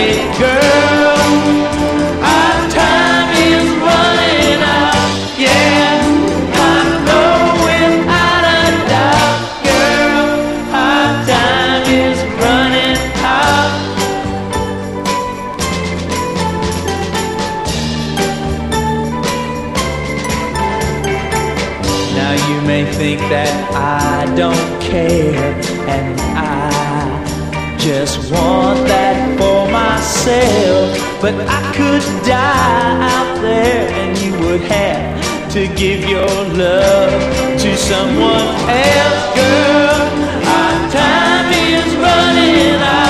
girl, our time is running out. Yeah, I know without a doubt, girl, our time is running out. Now you may think that I don't care, and I just want that for myself. But I could die out there, and you would have to give your love to someone else. Girl, our time is running out.